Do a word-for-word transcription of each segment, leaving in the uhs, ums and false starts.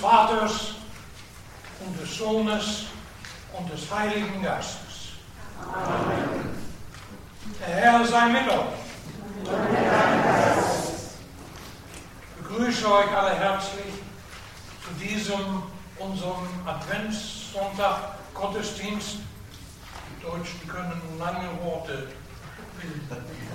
Vaters und des Sohnes und des Heiligen Geistes. Amen. Der Herr sei mit euch. Ich begrüße euch alle herzlich zu diesem, unserem Adventssonntag Gottesdienst. Die Deutschen können lange Worte bilden.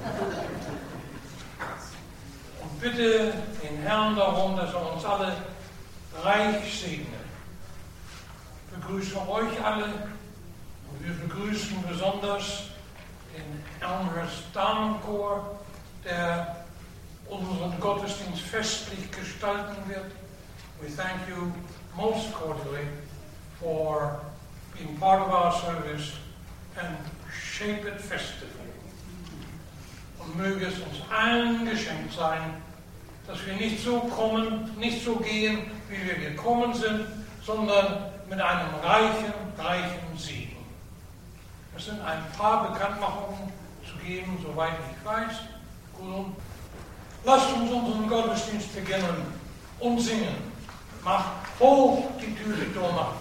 Und bitte den Herrn darum, dass er uns alle reich segnet. Ich begrüße euch alle und wir begrüßen besonders den Elmhurst Damenchor, der unseren Gottesdienst festlich gestalten wird. We thank you most cordially for being part of our service and shape it festively. Und möge es uns allen geschenkt sein, dass wir nicht so kommen, nicht so gehen, wie wir gekommen sind, sondern mit einem reichen, reichen Segen. Es sind ein paar Bekanntmachungen zu geben, soweit ich weiß. Gut. Lasst uns unseren Gottesdienst beginnen und singen. Macht hoch die Tür Doma.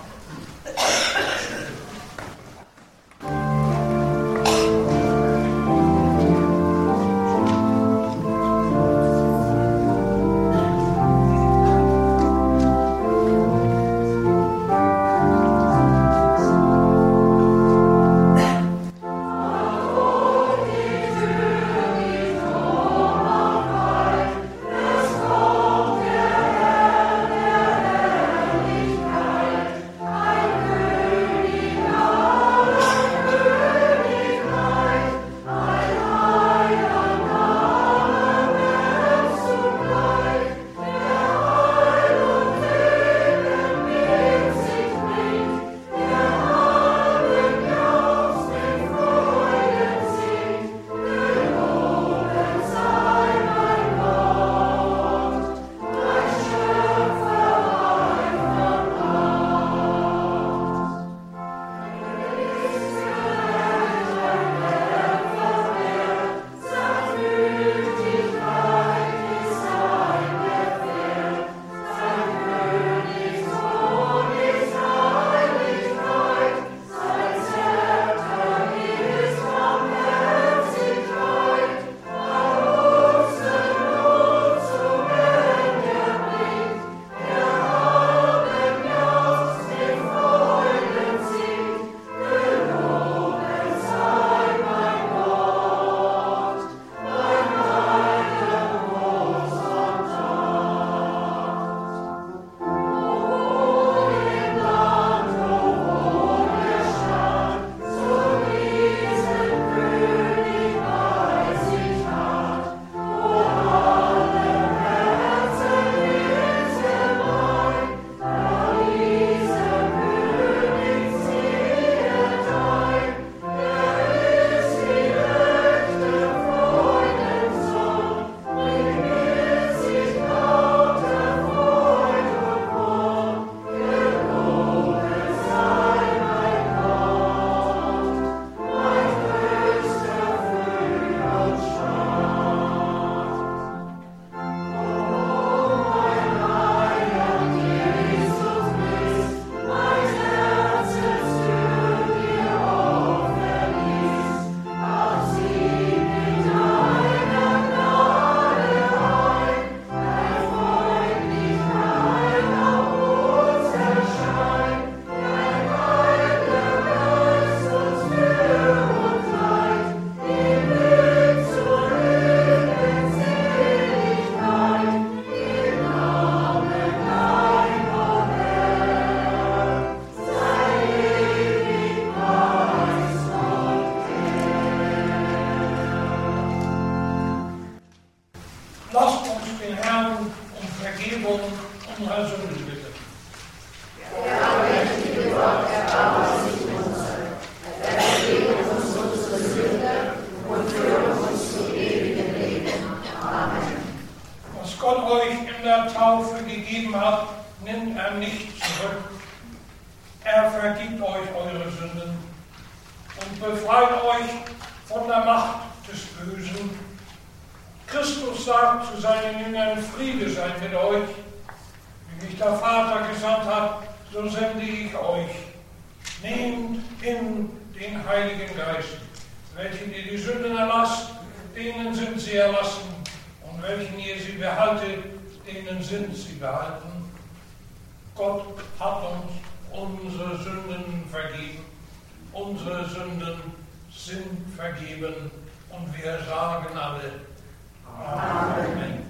Wie mich der Vater gesandt hat, so sende ich euch. Nehmt hin den Heiligen Geist. Welchen ihr die Sünden erlasst, denen sind sie erlassen. Und welchen ihr sie behaltet, denen sind sie behalten. Gott hat uns unsere Sünden vergeben. Unsere Sünden sind vergeben. Und wir sagen alle Amen. Amen.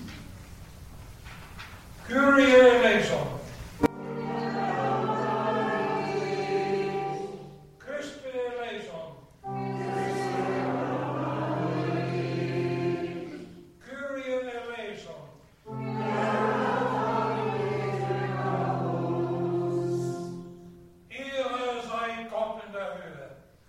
Kyrie eleison. Christe eleison. Kyrie eleison. Ehre sei Gott in der Höhe.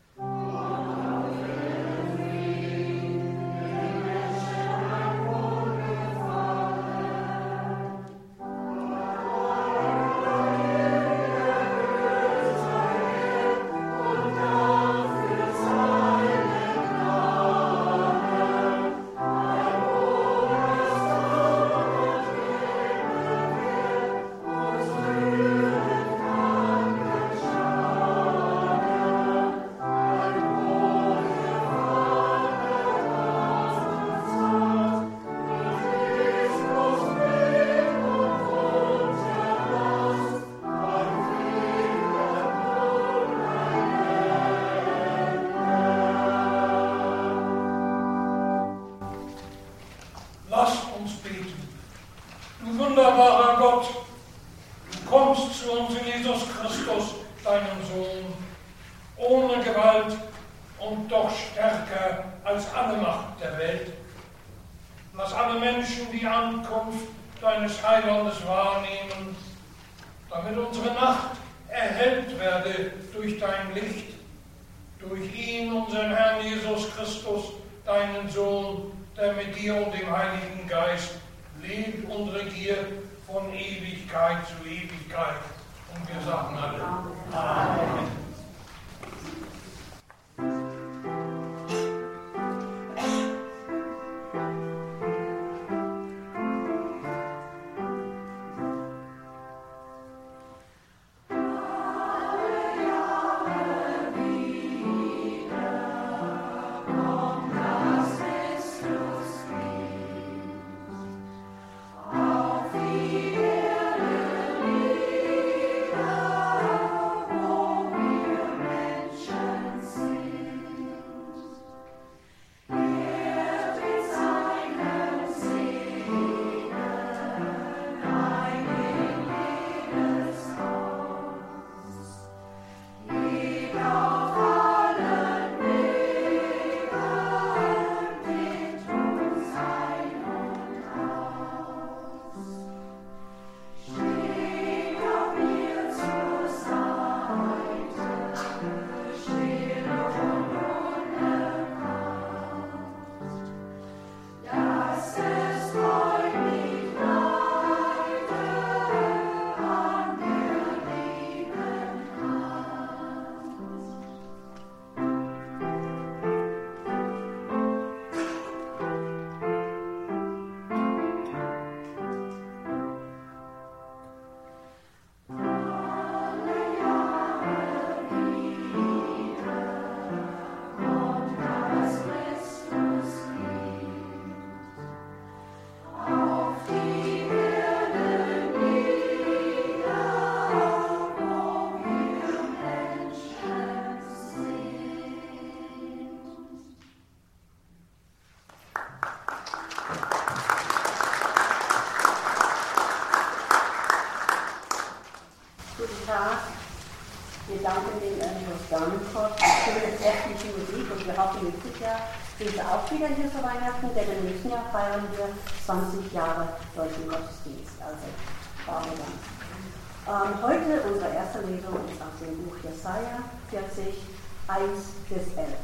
Wir danken den Andrews Damenkopf für die festliche Musik und wir hoffen, nächstes Jahr sind sie auch wieder hier zu Weihnachten, denn im nächsten Jahr feiern wir zwanzig Jahre deutschen Gottesdienst. Also, schauen wir dann. Ähm, heute unsere erste Lesung ist aus dem Buch Jesaja vierzig, eins bis elf.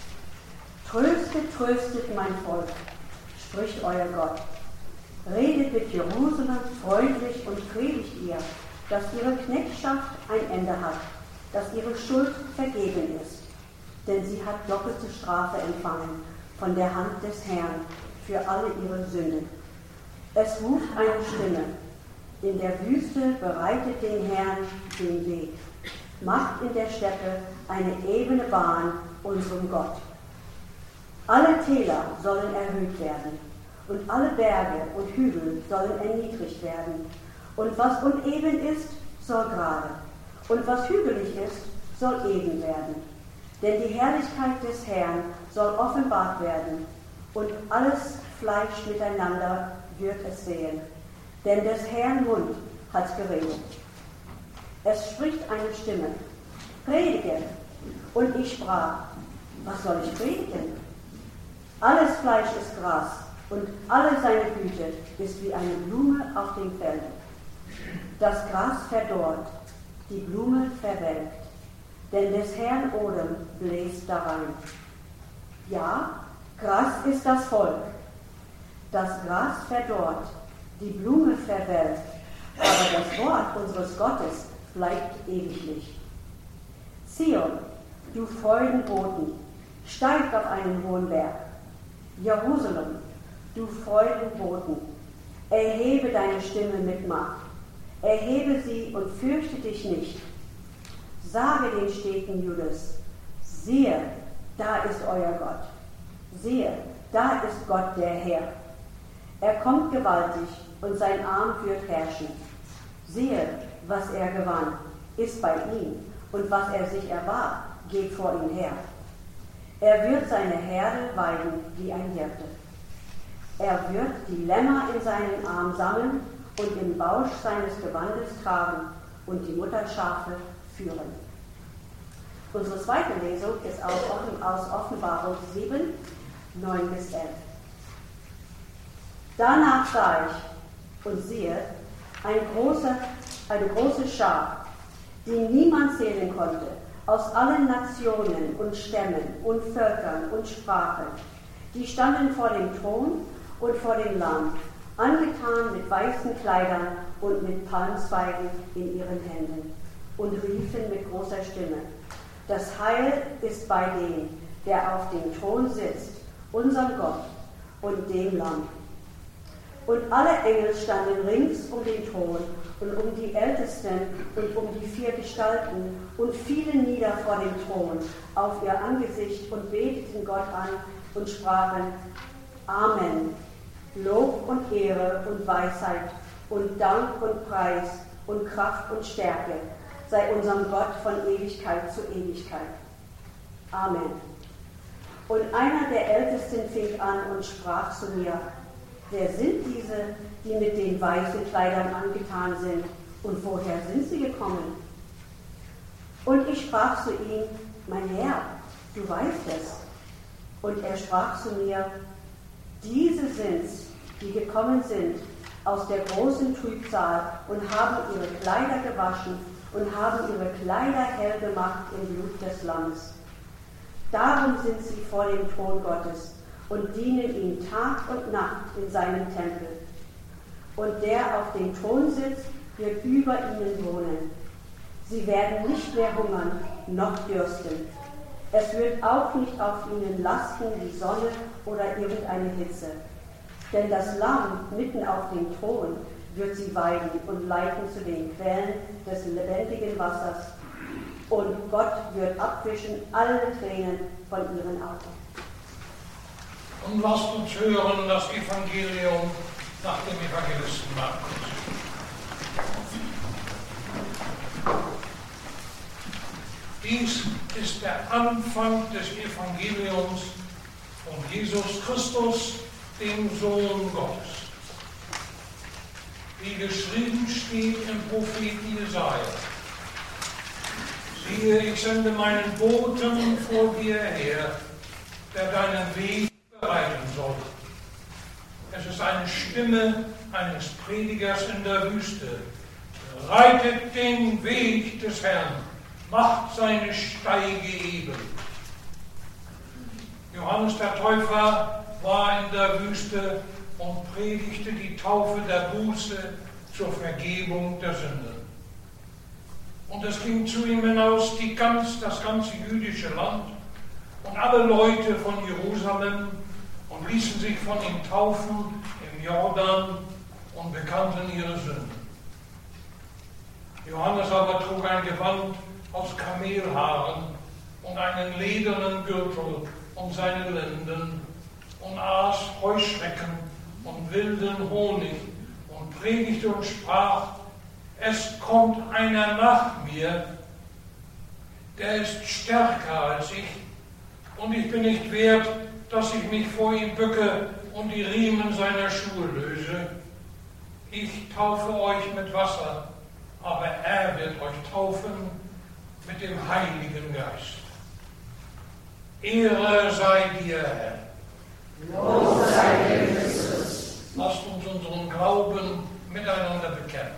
Tröstet, tröstet mein Volk, spricht euer Gott. Redet mit Jerusalem freundlich und predigt ihr, dass ihre Knechtschaft ein Ende hat, dass ihre Schuld vergeben ist. Denn sie hat doppelte Strafe empfangen von der Hand des Herrn für alle ihre Sünden. Es ruft eine Stimme, In der Wüste bereitet den Herrn den Weg, macht in der Steppe eine ebene Bahn unserem Gott. Alle Täler sollen erhöht werden und alle Berge und Hügel sollen erniedrigt werden. Und was uneben ist, soll gerade, und was hügelig ist, soll eben werden. Denn die Herrlichkeit des Herrn soll offenbart werden, und alles Fleisch miteinander wird es sehen. Denn des Herrn Mund hat geredet. Es spricht eine Stimme, predige. Und ich sprach, was soll ich predigen? Alles Fleisch ist Gras, und alle seine Güte ist wie eine Blume auf dem Felde. Das Gras verdorrt, die Blume verwelkt, denn des Herrn Odem bläst darein. Ja, Gras ist das Volk. Das Gras verdorrt, die Blume verwelkt, aber das Wort unseres Gottes bleibt ewiglich. Zion, du Freudenboten, steig auf einen hohen Berg. Jerusalem, du Freudenboten, erhebe deine Stimme mit Macht. Erhebe sie und fürchte dich nicht. Sage den Städten Judas, siehe, da ist euer Gott. Siehe, da ist Gott der Herr. Er kommt gewaltig und sein Arm wird herrschen. Siehe, was er gewann, ist bei ihm, und was er sich erwarb, geht vor ihm her. Er wird seine Herde weiden wie ein Hirte. Er wird die Lämmer in seinen Arm sammeln und im Bausch seines Gewandes tragen und die Mutterschafe führen. Unsere zweite Lesung ist aus Offenbarung sieben, neun bis elf. Danach sah ich und siehe, eine große, eine große Schar, die niemand zählen konnte, aus allen Nationen und Stämmen und Völkern und Sprachen. Die standen vor dem Thron und vor dem Lamm, angetan mit weißen Kleidern und mit Palmzweigen in ihren Händen, und riefen mit großer Stimme: Das Heil ist bei dem, der auf dem Thron sitzt, unserem Gott und dem Lamm. Und alle Engel standen rings um den Thron und um die Ältesten und um die vier Gestalten und fielen nieder vor dem Thron auf ihr Angesicht und beteten Gott an und sprachen: Amen. Lob und Ehre und Weisheit und Dank und Preis und Kraft und Stärke sei unserem Gott von Ewigkeit zu Ewigkeit. Amen. Und einer der Ältesten fing an und sprach zu mir: Wer sind diese, die mit den weißen Kleidern angetan sind, und woher sind sie gekommen? Und ich sprach zu ihm: Mein Herr, du weißt es. Und er sprach zu mir: Diese sind's, die gekommen sind aus der großen Trübsal und haben ihre Kleider gewaschen und haben ihre Kleider hell gemacht im Blut des Lammes. Darum sind sie vor dem Thron Gottes und dienen ihm Tag und Nacht in seinem Tempel. Und der auf dem Thron sitzt, wird über ihnen wohnen. Sie werden nicht mehr hungern, noch dürsten. Es wird auch nicht auf ihnen lasten die Sonne oder irgendeine Hitze. Denn das Lamm mitten auf dem Thron wird sie weiden und leiten zu den Quellen des lebendigen Wassers. Und Gott wird abwischen alle Tränen von ihren Augen. Und lasst uns hören das Evangelium nach dem Evangelisten Markus. Dies ist der Anfang des Evangeliums von Jesus Christus, dem Sohn Gottes. Wie geschrieben steht im Propheten Jesaja: Siehe, ich sende meinen Boten vor dir her, der deinen Weg bereiten soll. Es ist eine Stimme eines Predigers in der Wüste. Reitet den Weg des Herrn, macht seine Steige eben. Johannes der Täufer war in der Wüste und predigte die Taufe der Buße zur Vergebung der Sünden. Und es ging zu ihm hinaus die ganz, das ganze jüdische Land und alle Leute von Jerusalem und ließen sich von ihm taufen im Jordan und bekannten ihre Sünden. Johannes aber trug ein Gewand aus Kamelhaaren und einen ledernen Gürtel um seine Lenden und aß Heuschrecken und wilden Honig und predigte und sprach: Es kommt einer nach mir, der ist stärker als ich, und ich bin nicht wert, dass ich mich vor ihm bücke und die Riemen seiner Schuhe löse. Ich taufe euch mit Wasser, aber er wird euch taufen mit dem Heiligen Geist. Ehre sei dir, Herr. Lob sei dir, Christus. Lasst uns unseren Glauben miteinander bekennen.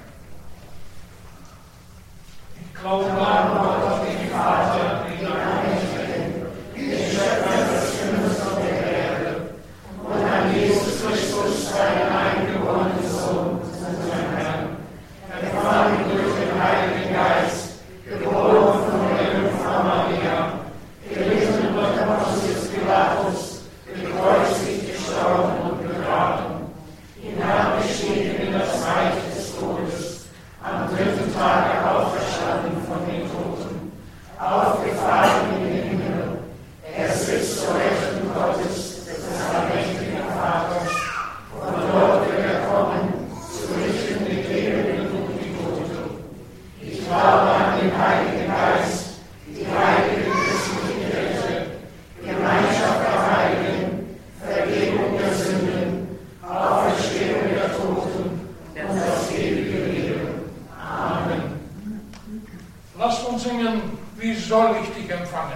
Ich glaube an Gott, den Vater, den Allmächtigen, den Schöpfer des Himmels und der Erde, und an Jesus Christus, seinen eingeborenen Sohn, unseren Herrn, empfangen durch den Heiligen Geist, geboren von der Jungfrau Maria, gelitten unter Pontius Pilatus, gekreuzigt, gestorben und begraben, hinabgestiegen in das Reich des Todes, am dritten Tage auferstanden von den Toten, aufgefahren in den Himmel. Er sitzt zur Rechten Gottes, des allmächtigen Vaters, und dort wird er kommen, zu richten die Lebenden und die Toten. Ich glaube an den Heiligen Geist, die heilige christliche Kirche, Gemeinschaft der Heiligen, Vergebung der Sünden, Auferstehung der Toten und das ewige Leben. Amen. Lasst uns singen, wie soll ich dich empfangen?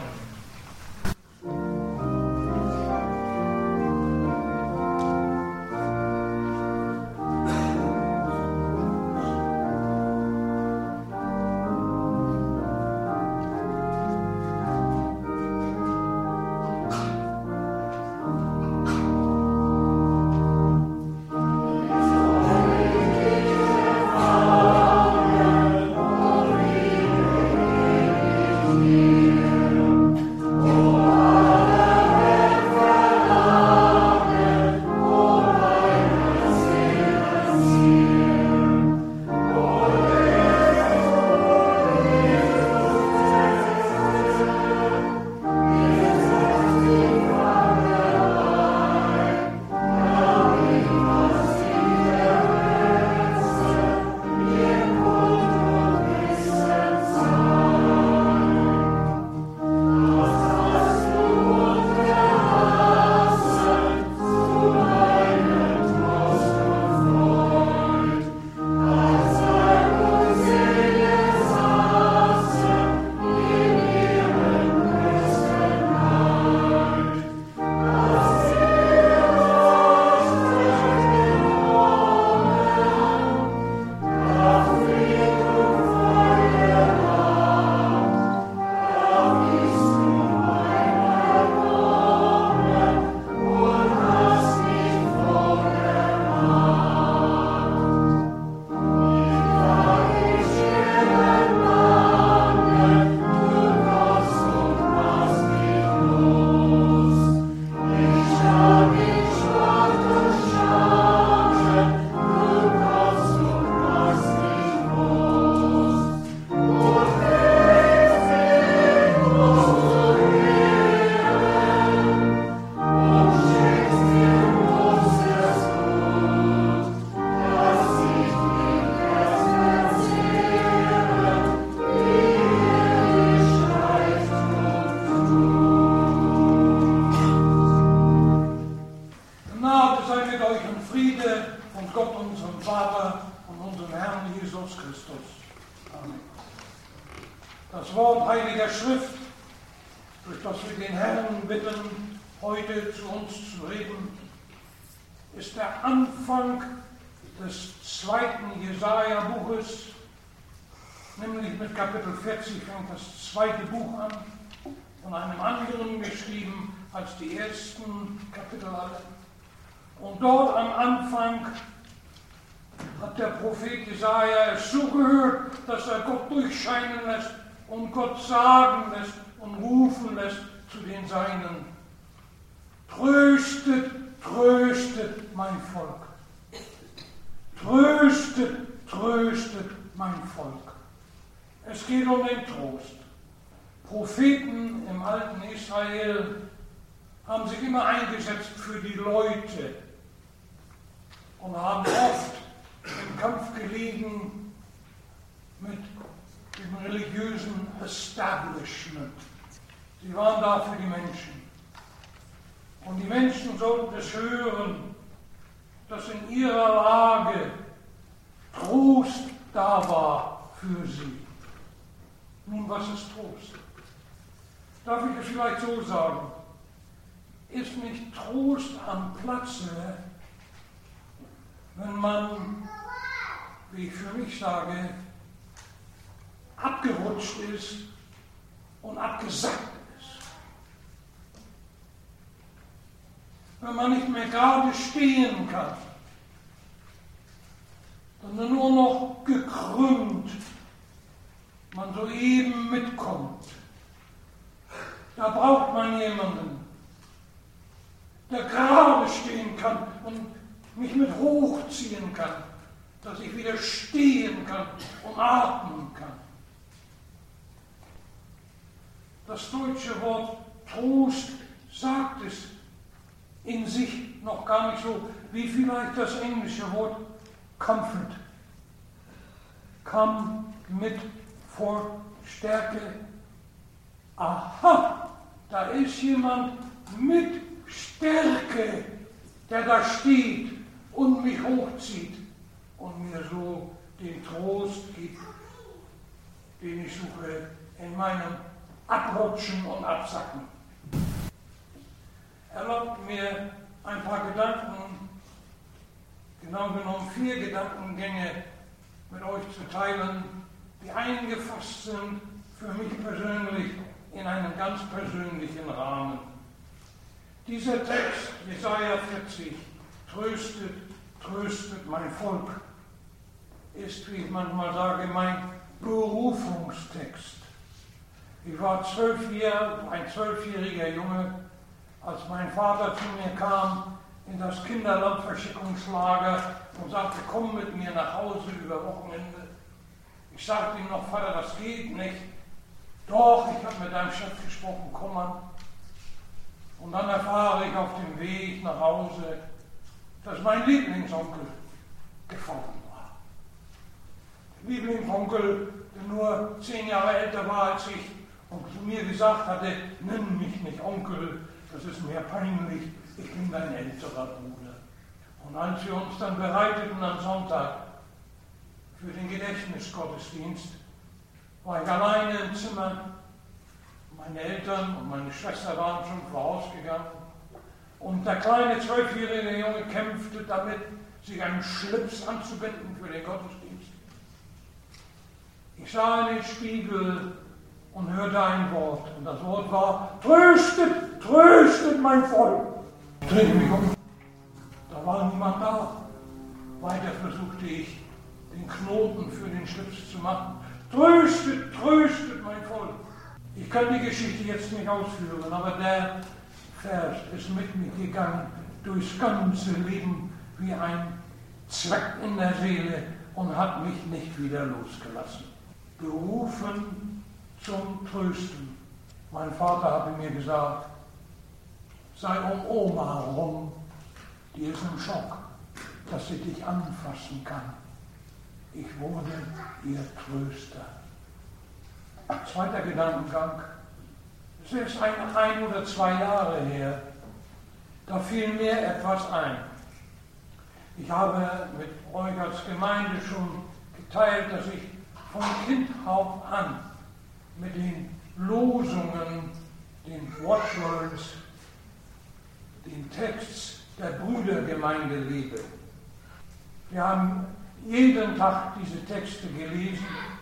Das Wort Heiliger Schrift, durch das wir den Herrn bitten, heute zu uns zu reden, ist der Anfang des zweiten Jesaja-Buches, nämlich mit Kapitel vierzig fängt das zweite Buch an, von einem anderen geschrieben als die ersten Kapitel alle. Und dort am Anfang hat der Prophet Jesaja es so gehört, dass er Gott durchscheinen lässt und Gott sagen lässt und rufen lässt zu den Seinen: Tröstet, tröstet mein Volk. Tröstet, tröstet mein Volk. Es geht um den Trost. Propheten im alten Israel haben sich immer eingesetzt für die Leute und haben oft im Kampf gelegen mit dem religiösen Establishment. Sie waren da für die Menschen. Und die Menschen sollten es hören, dass in ihrer Lage Trost da war für sie. Nun, was ist Trost? Darf ich es vielleicht so sagen? Ist nicht Trost am Platze, wenn man, wie ich für mich sage, abgerutscht ist und abgesackt ist? Wenn man nicht mehr gerade stehen kann, sondern nur noch gekrümmt man soeben mitkommt. Da braucht man jemanden, der gerade stehen kann und mich mit hochziehen kann, dass ich wieder stehen kann und atmen kann. Das deutsche Wort Trost sagt es in sich noch gar nicht so, wie vielleicht das englische Wort Comfort. Come mit vor Stärke. Aha, da ist jemand mit Stärke, der da steht und mich hochzieht und mir so den Trost gibt, den ich suche in meinem Abrutschen und Absacken. Erlaubt mir ein paar Gedanken, genau genommen vier Gedankengänge mit euch zu teilen, die eingefasst sind für mich persönlich in einem ganz persönlichen Rahmen. Dieser Text, Jesaja vierzig, tröstet, tröstet mein Volk, ist, wie ich manchmal sage, mein Berufungstext. Ich war zwölf Jahre, ein zwölfjähriger Junge, als mein Vater zu mir kam in das Kinderlandverschickungslager und sagte, komm mit mir nach Hause über Wochenende. Ich sagte ihm noch, Vater, das geht nicht. Doch, ich habe mit deinem Chef gesprochen, komm an. Und dann erfahre ich auf dem Weg nach Hause, dass mein Lieblingsonkel gefallen war. Der Lieblingsonkel, der nur zehn Jahre älter war als ich und zu mir gesagt hatte, nenn mich nicht Onkel, das ist mir peinlich, ich bin dein älterer Bruder. Und als wir uns dann bereiteten am Sonntag für den Gedächtnisgottesdienst, war ich alleine im Zimmer. Meine Eltern und meine Schwester waren schon vorausgegangen. Und der kleine zwölfjährige Junge kämpfte damit, sich einen Schlips anzubinden für den Gottesdienst. Ich sah in den Spiegel und hörte ein Wort. Und das Wort war, tröstet, tröstet mein Volk. Ich drehte mich um. Da war niemand da. Weiter versuchte ich, den Knoten für den Schlips zu machen. Tröstet, tröstet mein Volk. Ich kann die Geschichte jetzt nicht ausführen, aber der Vers ist mit mir gegangen durchs ganze Leben wie ein Zweck in der Seele und hat mich nicht wieder losgelassen. Berufen zum Trösten. Mein Vater hatte mir gesagt, sei um Oma herum, die ist im Schock, dass sie dich anfassen kann. Ich wurde ihr Tröster. Zweiter Gedankengang. Es ist ein, ein oder zwei Jahre her. Da fiel mir etwas ein. Ich habe mit euch als Gemeinde schon geteilt, dass ich von Kind auf an mit den Losungen, den Watchwords, den Texts der Brüdergemeinde lebe. Wir haben jeden Tag diese Texte gelesen.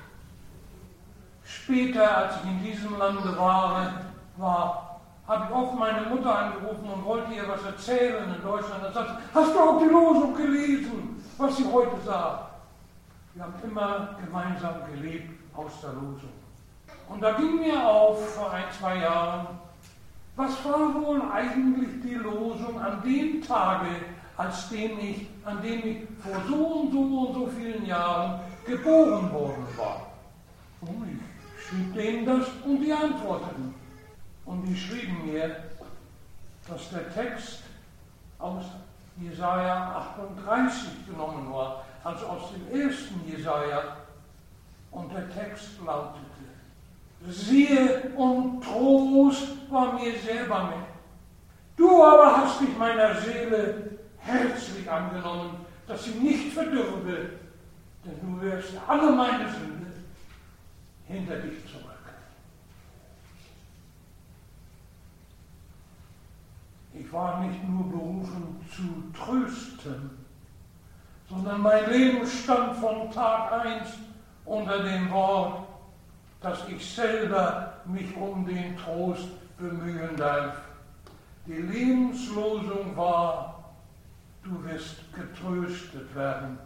Später, als ich in diesem Lande war, war habe ich oft meine Mutter angerufen und wollte ihr was erzählen in Deutschland. Und sagte, hast du auch die Losung gelesen, was sie heute sagt? Wir haben immer gemeinsam gelebt aus der Losung. Und da ging mir auf vor ein, zwei Jahren, was war wohl eigentlich die Losung an dem Tage, als dem ich, an dem ich vor so und so und so vielen Jahren geboren worden war. Ich schrieb denen das und die antworteten. Und die schrieben mir, dass der Text aus Jesaja achtunddreißig genommen war, also aus dem ersten Jesaja. Und der Text lautete: Siehe und Trost war mir sehr bange. Du aber hast dich meiner Seele herzlich angenommen, dass sie nicht verdürbe, denn du wirst alle meine Sünde hinter dich zurück. Ich war nicht nur berufen zu trösten, sondern mein Leben stand von Tag eins unter dem Wort, dass ich selber mich um den Trost bemühen darf. Die Lebenslosung war: Du wirst getröstet werden.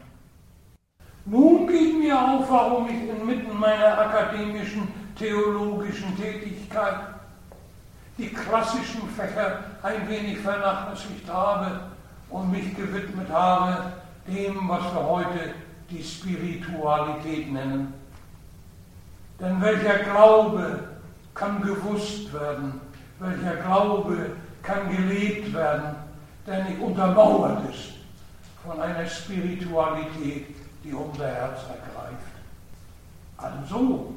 Nun geht mir auf, warum ich inmitten meiner akademischen, theologischen Tätigkeit die klassischen Fächer ein wenig vernachlässigt habe und mich gewidmet habe dem, was wir heute die Spiritualität nennen. Denn welcher Glaube kann gewusst werden, welcher Glaube kann gelebt werden, der nicht untermauert ist von einer Spiritualität, die unser Herz ergreift. Also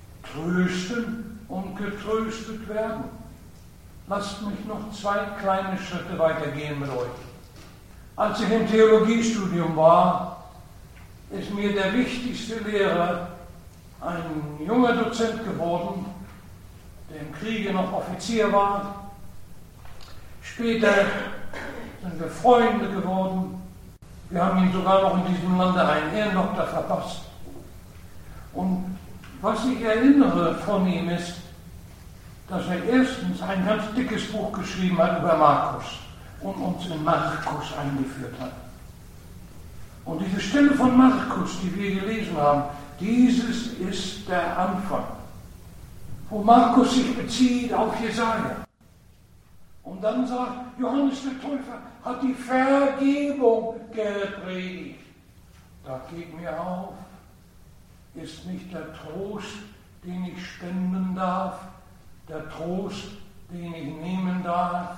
trösten und getröstet werden. Lasst mich noch zwei kleine Schritte weitergehen mit euch. Als ich im Theologiestudium war, ist mir der wichtigste Lehrer ein junger Dozent geworden, der im Kriege noch Offizier war. Später sind wir Freunde geworden. Wir haben ihm sogar noch in diesem Lande einen Ehrendoktor verpasst. Und was ich erinnere von ihm ist, dass er erstens ein ganz dickes Buch geschrieben hat über Markus und uns in Markus eingeführt hat. Und diese Stelle von Markus, die wir gelesen haben, dieses ist der Anfang, wo Markus sich bezieht auf Jesaja. Und dann sagt, Johannes der Täufer hat die Vergebung gepredigt. Da geht mir auf, ist nicht der Trost, den ich spenden darf, der Trost, den ich nehmen darf,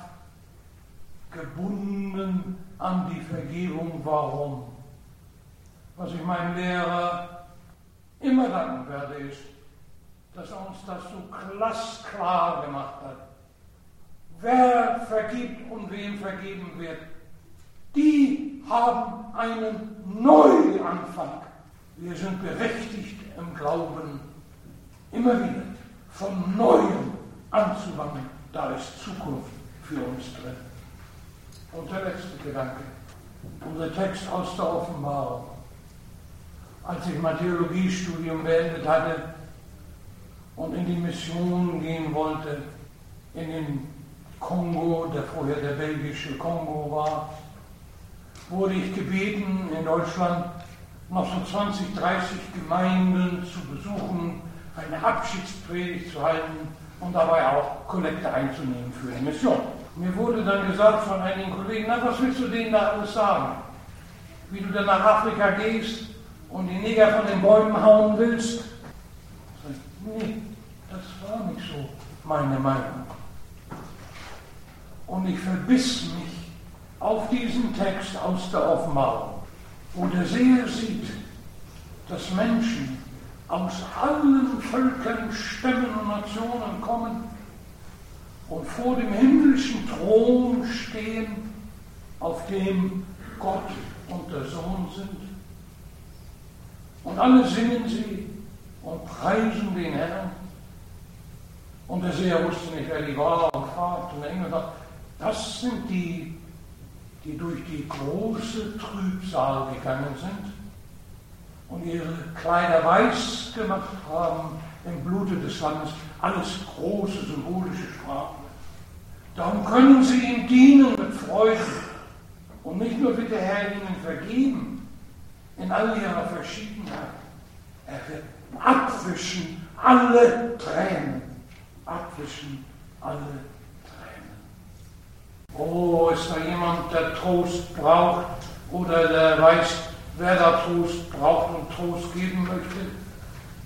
gebunden an die Vergebung. Warum? Was ich meinem Lehrer immer danken werde, ist, dass er uns das so glasklar gemacht hat. Wer vergibt und wem vergeben wird, die haben einen Neuanfang. Wir sind berechtigt im Glauben, immer wieder von Neuem anzufangen. Da ist Zukunft für uns drin. Und der letzte Gedanke, unser Text aus der Offenbarung. Als ich mein Theologiestudium beendet hatte und in die Mission gehen wollte, in den Kongo, der vorher der belgische Kongo war, wurde ich gebeten, in Deutschland noch so zwanzig, dreißig Gemeinden zu besuchen, eine Abschiedspredigt zu halten und dabei auch Kollekte einzunehmen für die Mission. Mir wurde dann gesagt von einigen Kollegen, na, was willst du denen da alles sagen? Wie du dann nach Afrika gehst und die Neger von den Bäumen hauen willst? Ich sage, nee, das war nicht so meine Meinung. Und ich verbiss mich auf diesen Text aus der Offenbarung, wo der Seher sieht, dass Menschen aus allen Völkern, Stämmen und Nationen kommen und vor dem himmlischen Thron stehen, auf dem Gott und der Sohn sind. Und alle singen sie und preisen den Herrn. Und der Seher wusste nicht, wer die war, und fragt, und der Engel sagt, das sind die, die durch die große Trübsal gegangen sind und ihre Kleider weiß gemacht haben im Blute des Lammes, alles große symbolische Sprache. Darum können sie ihm dienen mit Freude. Und nicht nur wird der Herr ihnen vergeben, in all ihrer Verschiedenheit. Er wird abwischen alle Tränen. Abwischen alle Tränen. Oh, ist da jemand, der Trost braucht oder der weiß, wer da Trost braucht und Trost geben möchte?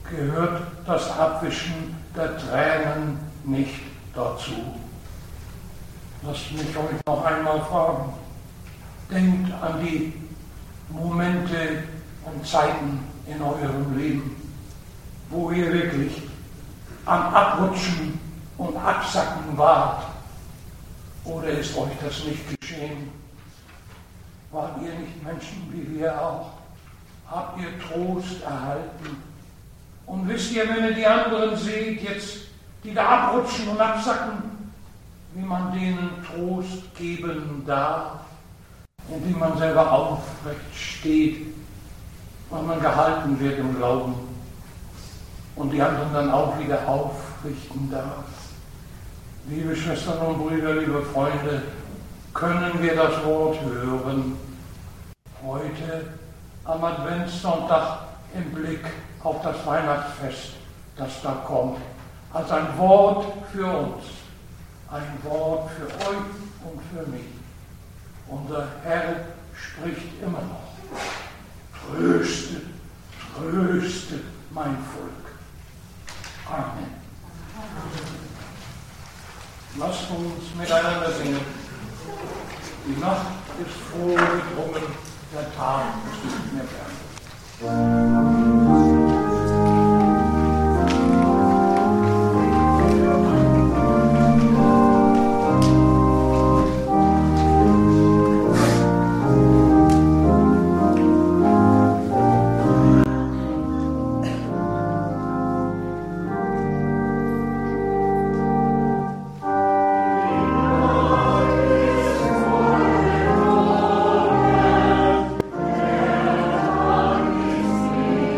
gehört das Abwischen der Tränen nicht dazu. Lasst mich euch noch einmal fragen. Denkt an die Momente und Zeiten in eurem Leben, wo ihr wirklich am Abrutschen und Absacken wart. Oder ist euch das nicht geschehen? Wart ihr nicht Menschen wie wir auch? Habt ihr Trost erhalten? Und wisst ihr, wenn ihr die anderen seht, jetzt, die da abrutschen und absacken, wie man denen Trost geben darf, indem man selber aufrecht steht, weil man gehalten wird im Glauben und die anderen dann auch wieder aufrichten darf. Liebe Schwestern und Brüder, liebe Freunde, können wir das Wort hören heute am Adventssonntag im Blick auf das Weihnachtsfest, das da kommt, als ein Wort für uns, ein Wort für euch und für mich. Unser Herr spricht immer noch: Tröstet, tröstet mein Volk. Amen. Lasst uns miteinander singen. Die Nacht ist froh gedrungen, der Tag ist nicht mehr fern. Amen.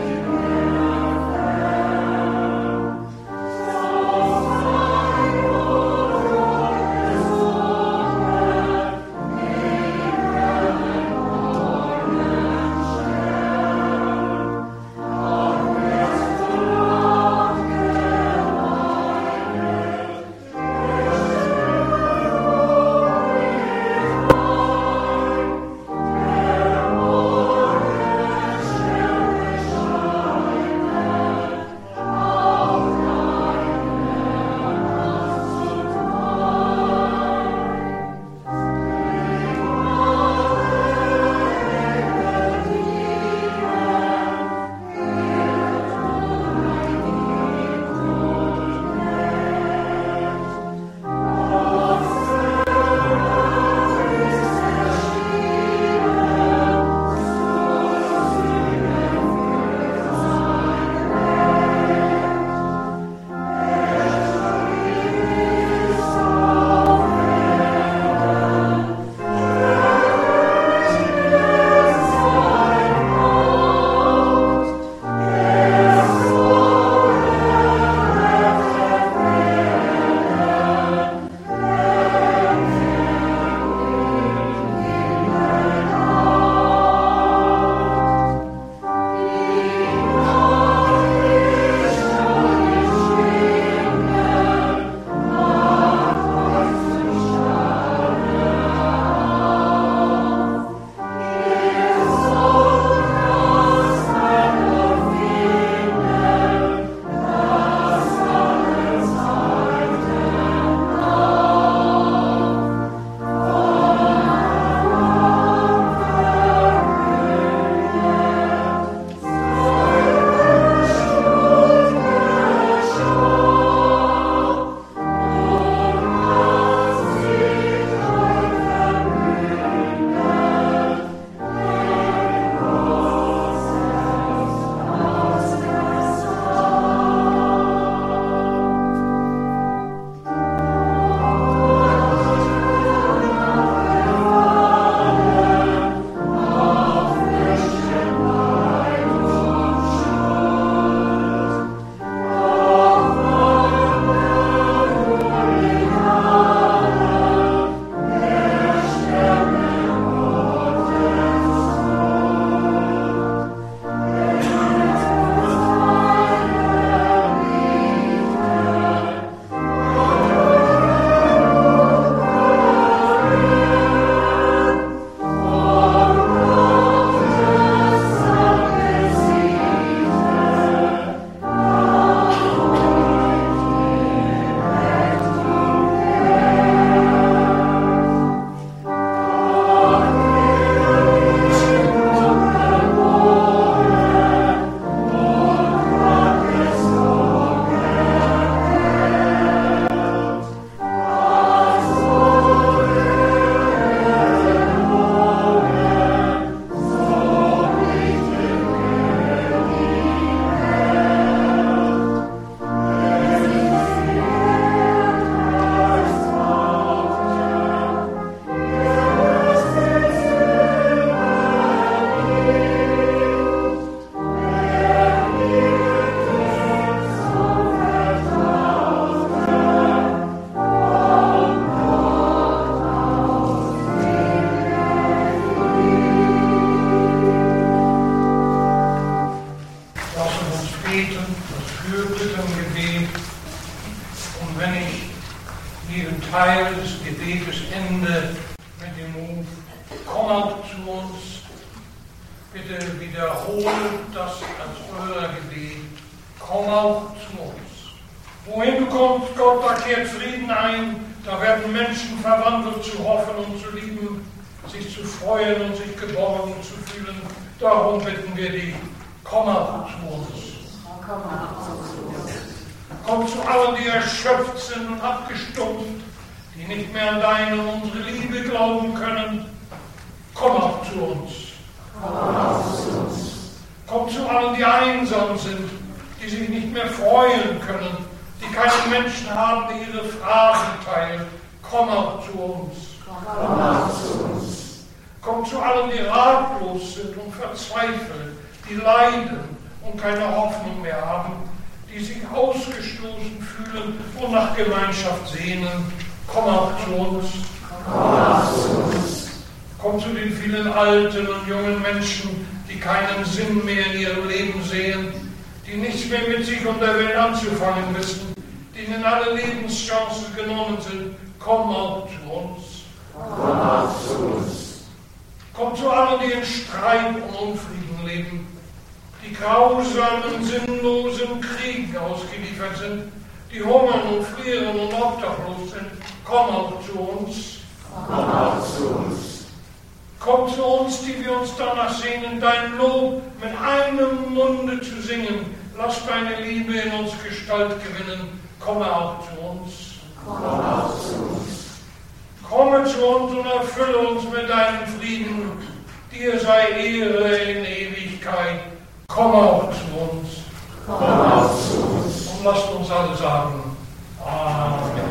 komm auch zu uns. Bitte wiederhole das als euer Gebet. Komm auch zu uns. Wohin du kommst, Gott, da kehrt Frieden ein. Da werden Menschen verwandelt zu hoffen und zu lieben, sich zu freuen und sich geborgen zu fühlen. Darum bitten wir dich, komm auch zu uns. Komm auch zu uns. Komm zu allen, die erschöpft sind und abgestumpft, die nicht mehr an deine und unsere Liebe glauben können. Komm auch zu uns. Komm auch zu uns. Komm zu allen, die einsam sind, die sich nicht mehr freuen können, die keine Menschen haben, die ihre Fragen teilen. Komm auch zu uns. Komm auch zu uns. Komm zu allen, die ratlos sind und verzweifelt, die leiden und keine Hoffnung mehr haben, die sich ausgestoßen fühlen und nach Gemeinschaft sehnen. Komm auch zu uns. Komm auch zu uns. Komm zu den vielen alten und jungen Menschen, die keinen Sinn mehr in ihrem Leben sehen, die nichts mehr mit sich und der Welt anzufangen wissen, denen alle Lebenschancen genommen sind. Komm auch zu uns. Komm auch zu uns. Komm zu allen, die in Streit und Unfrieden leben, die grausamen, sinnlosen Kriegen ausgeliefert sind, die hungern und frieren und obdachlos sind. Komm auch zu uns. Komm auch zu uns. Komm zu uns, die wir uns danach sehnen, dein Lob mit einem Munde zu singen. Lass deine Liebe in uns Gestalt gewinnen. Komme auch zu uns. Komm auch zu uns. Komme zu uns und erfülle uns mit deinem Frieden. Dir sei Ehre in Ewigkeit. Komm auch zu uns. Komm auch zu uns. Und lasst uns alle sagen, Amen.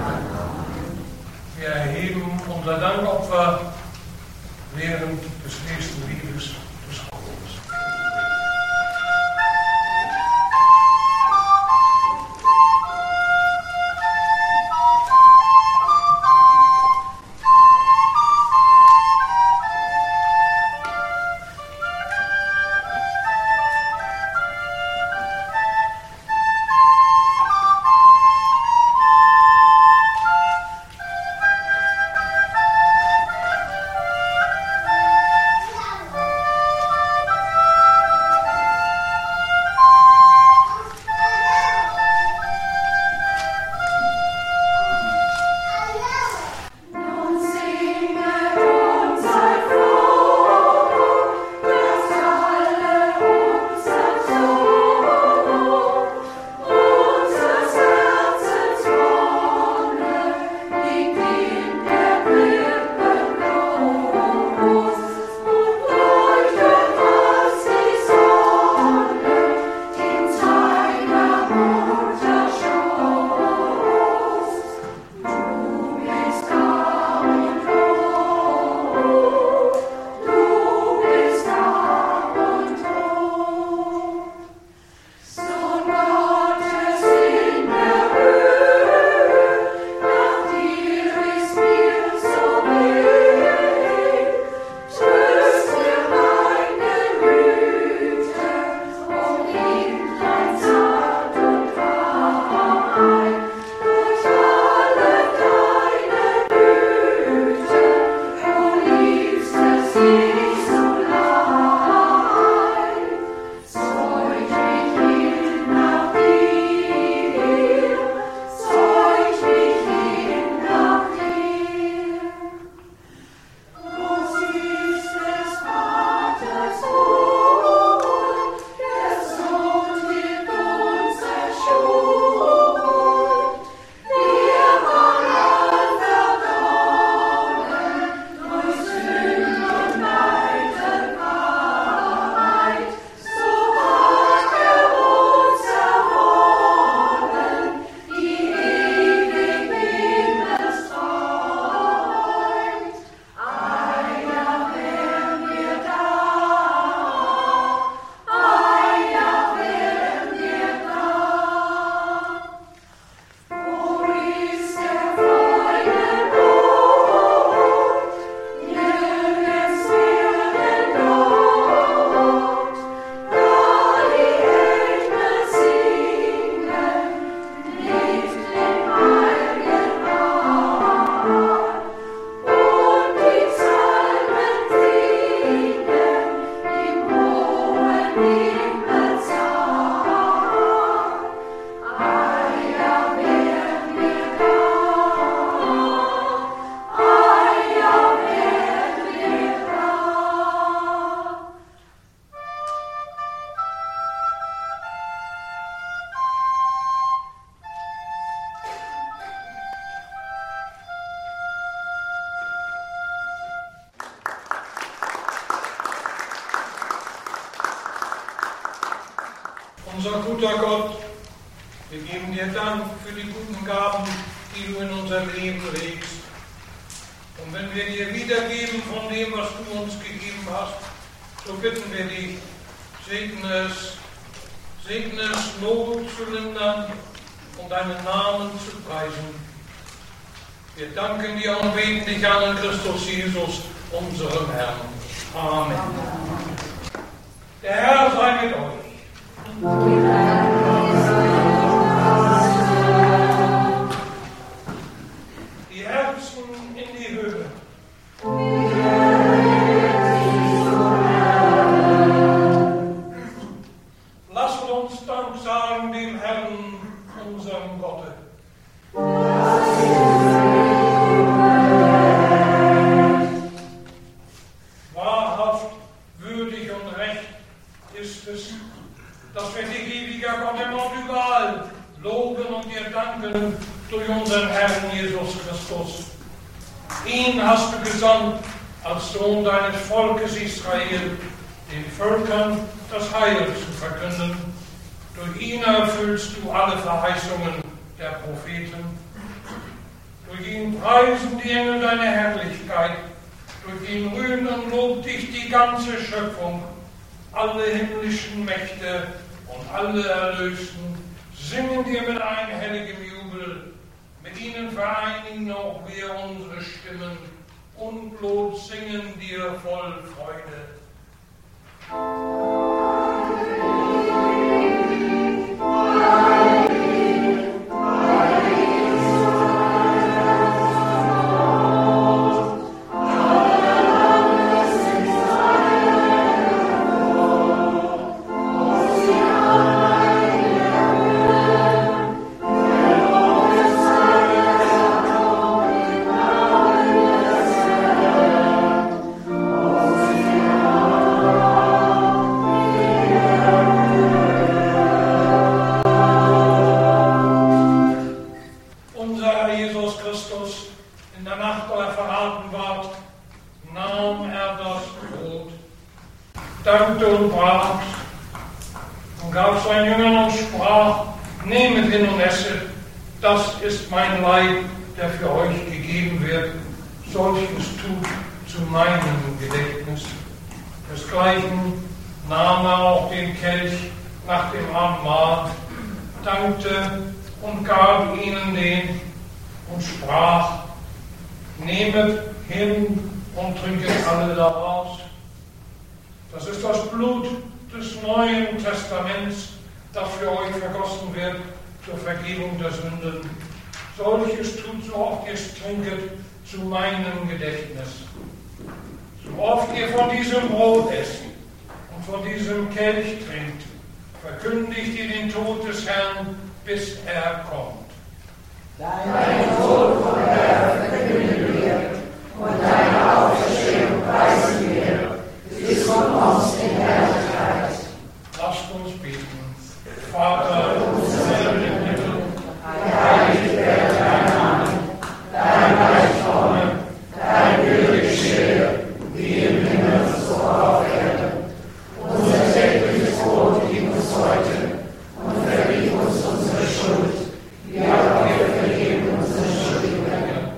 Wir erheben unser Dankopfer während des nächsten Liedes des Chores. Komm Unser guter Gott, wir geben dir Dank für die guten Gaben, die du in unser Leben legst. Und wenn wir dir wiedergeben von dem, was du uns gegeben hast, so bitten wir dich, segne es, segne es, Not zu lindern und deinen Namen zu preisen. Wir danken dir und beten dich an in Christus Jesus, unserem Herrn. Amen. Der Herr sei mit euch. Die Herzen in die Höhe. Lasst uns Dank sagen dem Herrn, unserem Gott. Wahrhaft, würdig und recht ist es, dass wir dich, ewiger Gott, immer und überall loben und dir danken durch unseren Herrn Jesus Christus. Ihn hast du gesandt als Sohn deines Volkes Israel, den Völkern das Heil zu verkünden. Durch ihn erfüllst du alle Verheißungen der Propheten. Durch ihn preisen die Engel deine Herrlichkeit. Durch ihn rühmen und lobt dich die ganze Schöpfung. Alle himmlischen Mächte und alle Erlösten singen dir mit einhelligem Jubel. Mit ihnen vereinigen auch wir unsere Stimmen und Lob singen dir voll Freude. Dankte und brach und gab seinen Jüngern und sprach: Nehmet hin und esset, das ist mein Leib, der für euch gegeben wird. Solches tut zu meinem Gedächtnis. Desgleichen nahm er auch den Kelch nach dem Abendmahl, dankte und gab ihnen den und sprach: Nehmet hin und trinket alle daraus. Das ist das Blut des Neuen Testaments, das für euch vergossen wird zur Vergebung der Sünden. Solches tut, so oft ihr es trinket, zu meinem Gedächtnis. So oft ihr von diesem Brot esst und von diesem Kelch trinkt, verkündigt ihr den Tod des Herrn, bis er kommt. Dein Tod von Herrn verkünden wir und deine Auferstehung preisen wir, bis von uns in Herrlichkeit. Lasst uns beten. Vater unser im Himmel, geheiligt werde dein Name, dein Reich komme, dein Wille geschehe, wie im Himmel so auf Erden. Unser tägliches Brot gib uns heute und vergib uns unsere Schuld, wie auch wir vergeben unseren Schuldigen.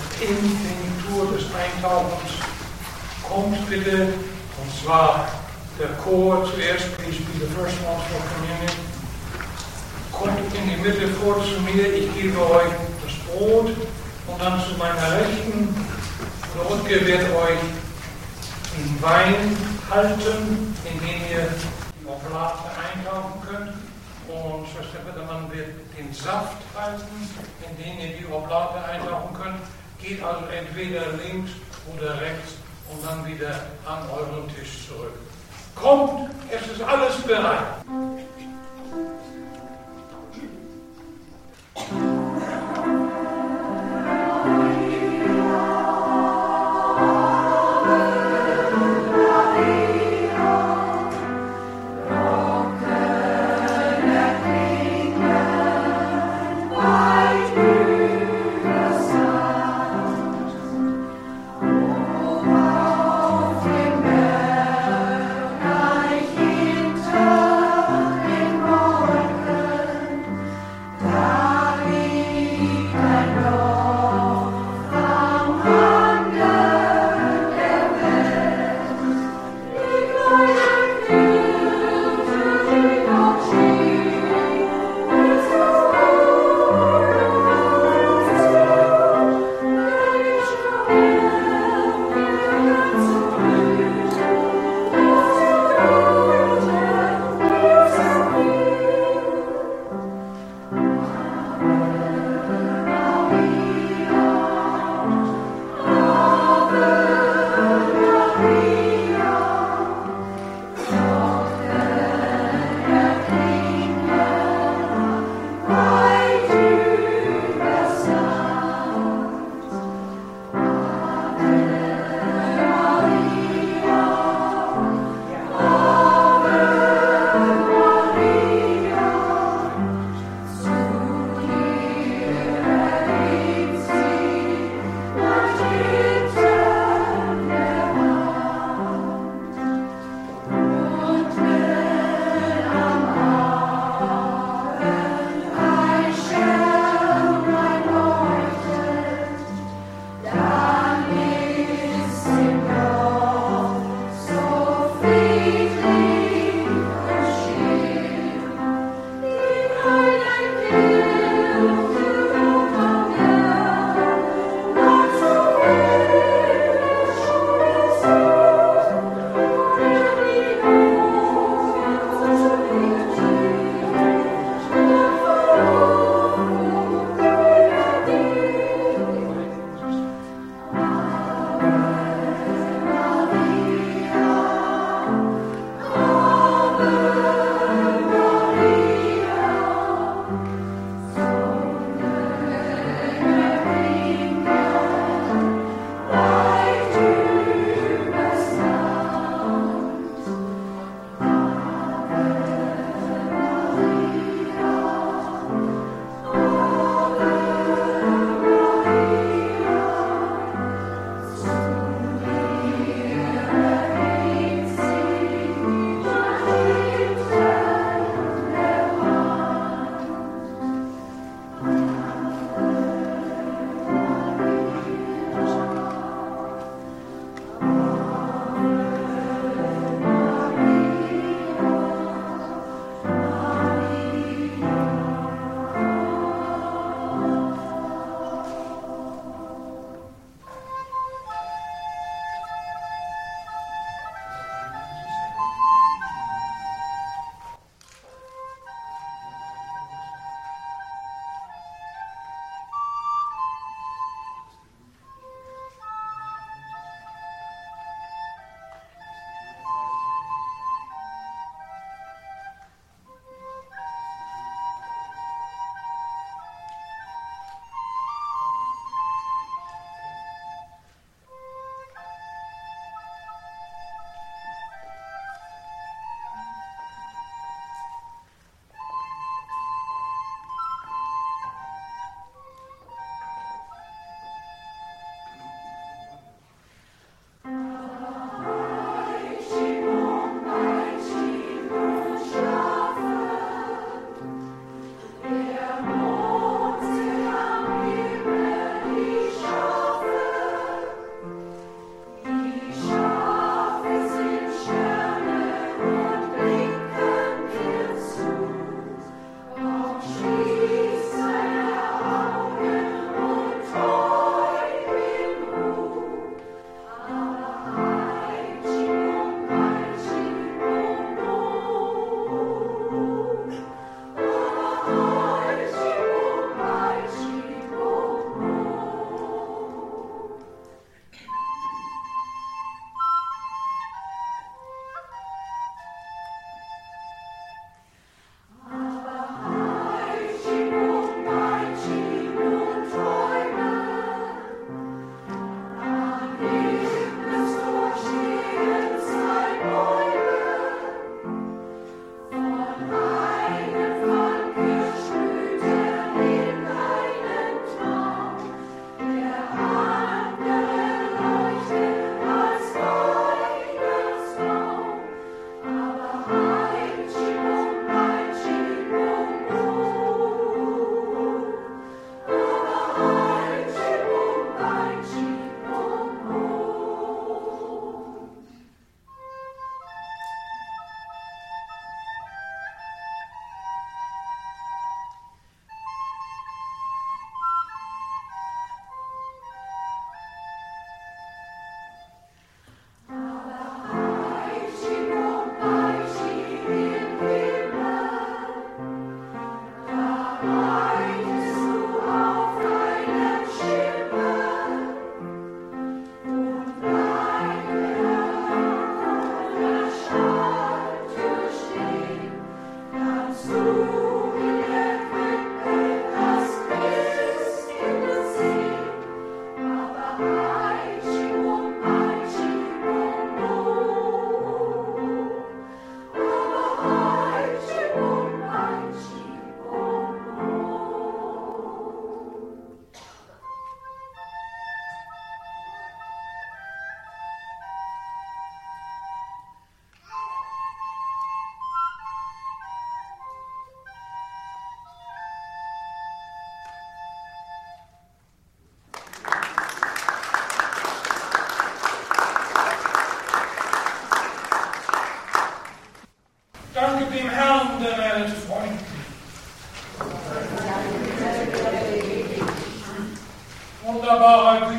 in die Tour des Eintauchens kommt bitte, und zwar der Chor zuerst, please be the first ones for communion, kommt in die Mitte vor zu mir, ich gebe euch das Brot und dann zu meiner Rechten, der Rutger wird euch den Wein halten, in den ihr die Oblate eintauchen könnt. Und Schwester Wittermann wird den Saft halten, in den ihr die Oblate eintauchen könnt. Geht also entweder links oder rechts und dann wieder an euren Tisch zurück. Kommt, es ist alles bereit. Hinter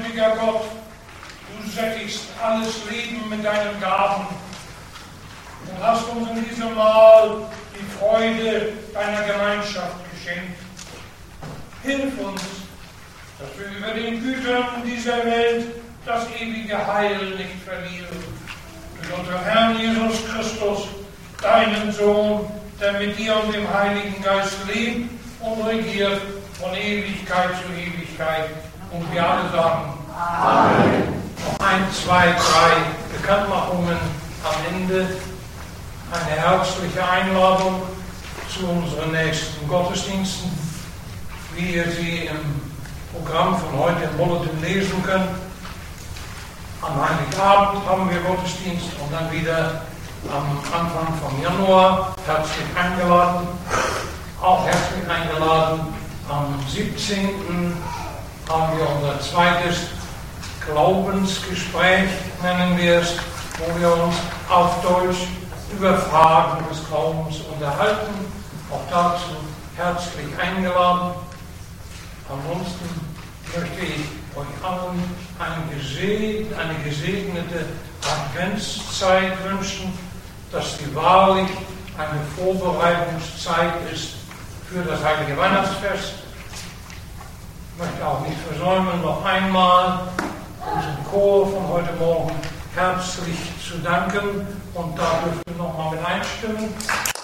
allgütiger Gott, du sättigst alles Leben mit deinen Gaben und hast uns in diesem Mahl die Freude deiner Gemeinschaft geschenkt. Hilf uns, dass wir über den Gütern dieser Welt das ewige Heil nicht verlieren. Durch unseren Herrn Jesus Christus, deinen Sohn, der mit dir und dem Heiligen Geist lebt und regiert von Ewigkeit zu Ewigkeit. Und wir alle sagen Amen. Noch ein, zwei, drei Bekanntmachungen am Ende. Eine herzliche Einladung zu unseren nächsten Gottesdiensten, wie ihr sie im Programm von heute im Bulletin lesen könnt. Am Heiligabend haben wir Gottesdienst und dann wieder am Anfang vom Januar. Herzlich eingeladen. Auch herzlich eingeladen. Am siebzehnten haben wir unser zweites Glaubensgespräch, nennen wir es, wo wir uns auf Deutsch über Fragen des Glaubens unterhalten. Auch dazu herzlich eingeladen. Ansonsten möchte ich euch allen eine gesegnete, eine gesegnete Adventszeit wünschen, dass die wahrlich eine Vorbereitungszeit ist für das heilige Weihnachtsfest. Ich möchte auch nicht versäumen, noch einmal unserem Chor von heute Morgen herzlich zu danken und da dürft ihr nochmal mit einstimmen.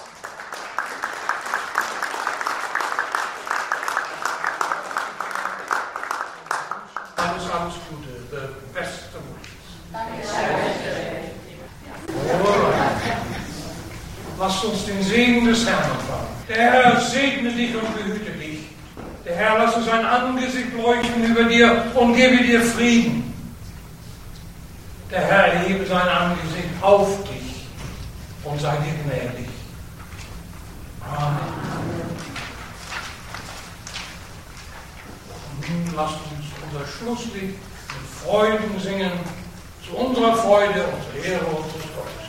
Alles, alles Gute, der beste Wunsch. Lasst uns den Segen des Herrn empfangen. Der Herr segne dich und behüte dich. Der Herr lasse sein Angesicht leuchten über dir und gebe dir Frieden. Der Herr erhebe sein Angesicht auf dich und sei dir gnädig. Amen. Und nun lasst uns unser Schlusslied mit Freuden singen, zu unserer Freude und zur Ehre unseres Gottes.